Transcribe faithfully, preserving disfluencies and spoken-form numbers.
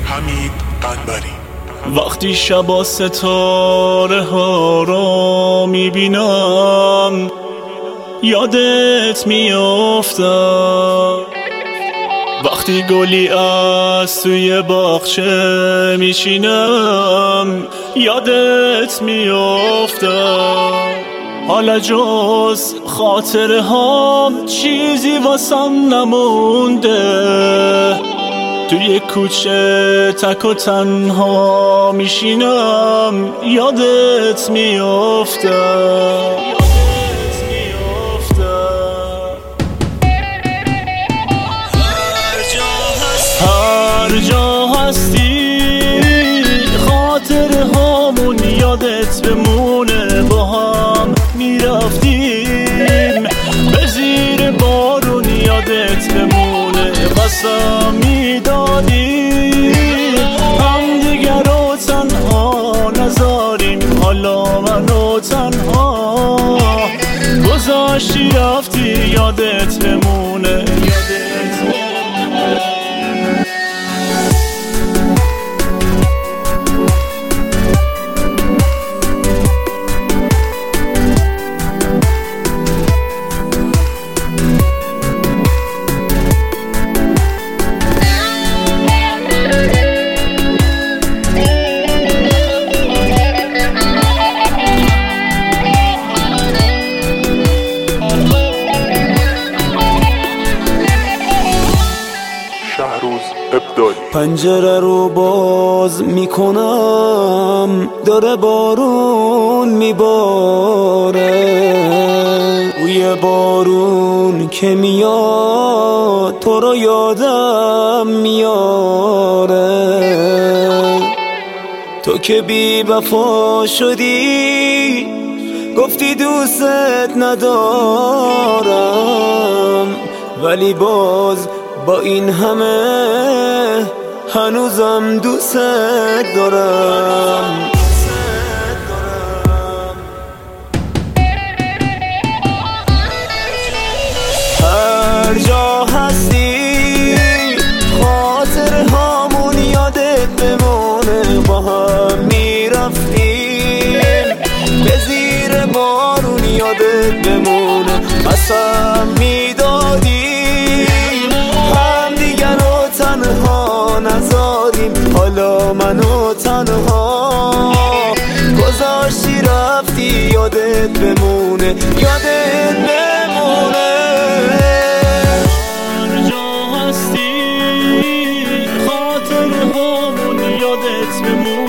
حمید قنبری. وقتی شبا ستاره ها رو میبینم یادت میافتم، وقتی گلی از توی باغچه میشینم یادت میافتم. حالا جز خاطره هام چیزی واسم نمونده، توی کوچه تک و تنها میشینم یادت میافتم. هر جا هستی خاطره هامون یادت بمونه، با هم میرفتیم به زیر بارون یادت بمونه، قسم میدادیم هم دیگر رو تنها نذاریم، حالا منو تنها گذاشتی رفتی یادت بمونه، یادت بمونه. پنجره رو باز میکنم داره بارون میباره، بوی بارون که میاد تو رو یادم میاره. تو که بی وفا شدی گفتی دوست ندارم، ولی باز با این همه هنوزم دوست دارم. هر جا هستی خاطره هامون یادت بمونه، با هم میرفتیم به زیر بارون یادت بمونه، قسم میدادیم هم دیگر رو تنها نذاریم، حالا منو تنها گذاشتی رفتی یادت بمونه، یادت بمونه. هر جا هستی خاطره هامون یادت بمونه،